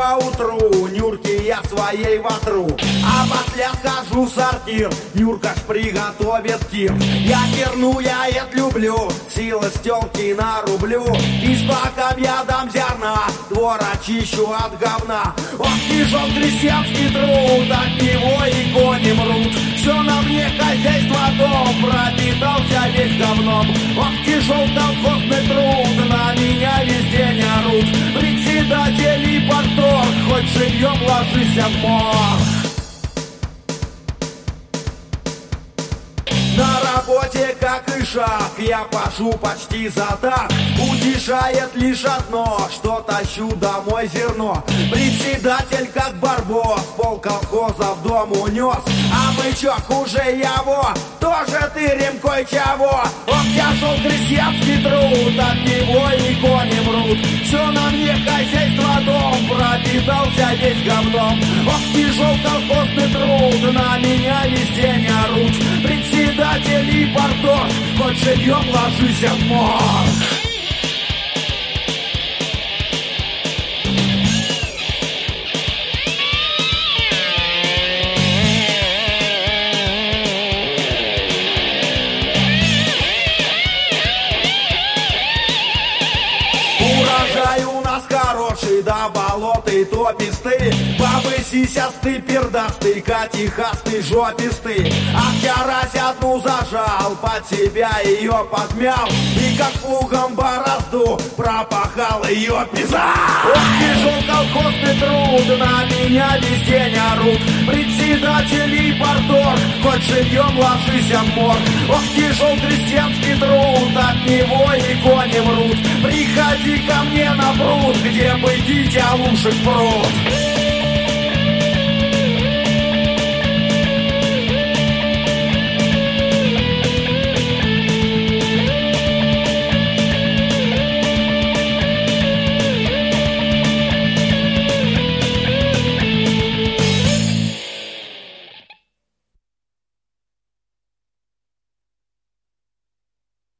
поутру, Нюрке я своей вотру. А после схожу в сортир, Нюрка ж приготовит тир. Я терну, я это люблю, силы стелки нарублю. И с боком я дам зерна, двор очищу от говна. Ох, тяжел крестьянский труд, от него и кони мрут. Все на мне хозяйство, дом пропитался весь говном. Ох, тяжел колхозный труд, на меня весь день орут. Председатель и порторг, хоть живьем ложись в морг. На работе, как и шаг, я пашу почти за так. Утешает лишь одно, что тащу домой зерно. Председатель, как барбос, пол колхоза в дом унес. А мы чё, хуже его, тоже тырим кое-чего. Ох, тяжел крестьянский труд, от него и кони мрут. Все на мне хозяйство, дом пропитался весь говном. Ох, тяжел колхозный труд, на меня весь день орут. Председатель и порторг, хоть живьем ложись в морг. Урожай у нас хороший, да болоты топистый. Бабы сисястый, пердастый, катихастый, жопистый. Ах, я раз одну зажал, под себя ее подмял. И как плугом борозду пропахал ее пизда. Ох, тяжел колхозный труд, на меня весь день орут. Председатель и порторг, хоть живьем ложись в морг. Ох, тяжел крестьянский труд, от него и кони мрут. Приходи ко мне на пруд, где бы дитя лучше пруд.